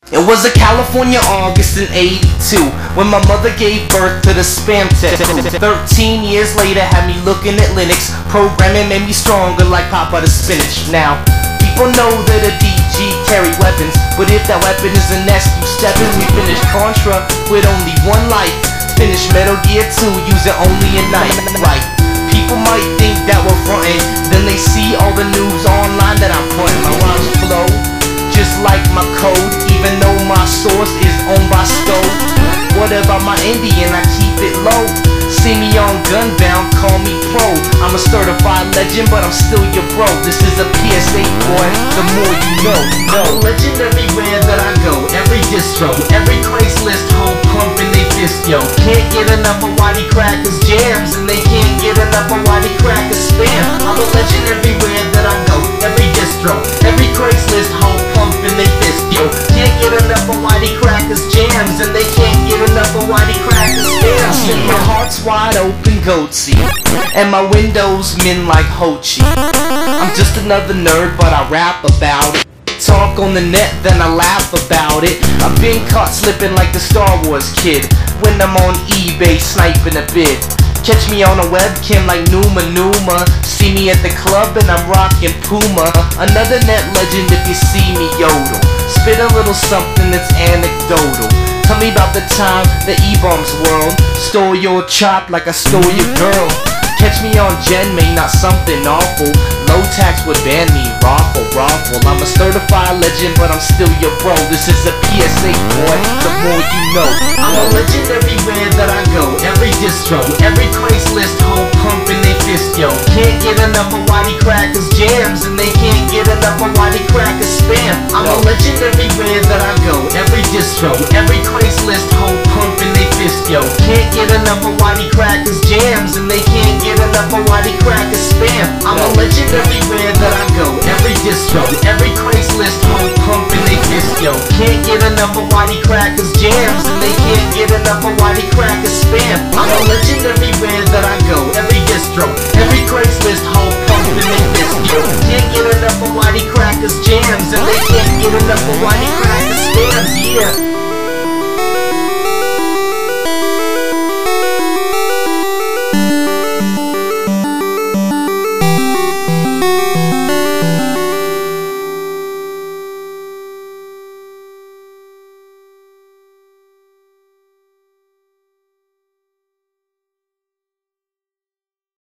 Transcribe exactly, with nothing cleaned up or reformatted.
It was a California August in eighty-two when my mother gave birth to the spam test. Thirteen years later had me looking at Linux. Programming made me stronger like Papa the Spinach. Now, people know that a D G carry weapons, but if that weapon is a nest, you step in. We finished Contra with only one life. Finished Metal Gear two using only a knife. Right, people might think that we're frontin', then they see all the news online that I'm putting. My rhymes flow just like my code, even though my source is owned by Stove. What about my Indian? I keep it low. See me on Gunbound, call me pro. I'm a certified legend, but I'm still your bro. This is a P S A, boy, the more you know. No. I'm a legend everywhere that I go, every distro, every Craigslist hoe pumping they fist, yo. Can't get enough of Whitey Crackers jams, and they can't get enough of Whitey Crackers spam. I'm a legend everywhere that I go, every distro, every Craigslist hoe pumping they fist, yo. Can't get enough of Whitey Crackers jams, and they can't get enough of Whitey Crackers spam. My heart's wide open, goatsy, and my windows min like Hochi. I'm just another nerd, but I rap about it. Talk on the net, then I laugh about it. I've been caught slipping like the Star Wars kid when I'm on eBay sniping a bid. Catch me on a webcam like Numa Numa. See me at the club and I'm rocking Puma. Another net legend if you see me yodel. Spit a little something that's anecdotal. Tell me about the time the E-Bombs world stole your chop like I stole your girl. Catch me on Genmay, not something awful. Low tax would ban me, raffle, raffle. I'm a certified legend, but I'm still your bro. This is a P S A, boy, the more you know. I'm a legend everywhere that I go, every distro, every Craigslist hoe pumping they fist, yo. Can't get enough of Whitey Crackers jams, and they can't get enough of Whitey Crackers spam. I'm a legend everywhere that I go, every distro, every Craigslist hoe pumping they fist, yo. Can't get enough of Whitey Crackers jams, and they can't get enough of Whitey Crackers spam. I'm a legend everywhere that I go, every distro, every Craigslist hoe pumping they fist, yo. Can't get enough of Whitey Crackers jams, and they can't get enough of Whitey Crackers spam. I'm a legend everywhere that I go, every distro, every Craigslist hoe pumping they fist, yo. Can't get enough of Whitey Crackers jams, and they can't get enough of Whitey Crackers spams, yeah.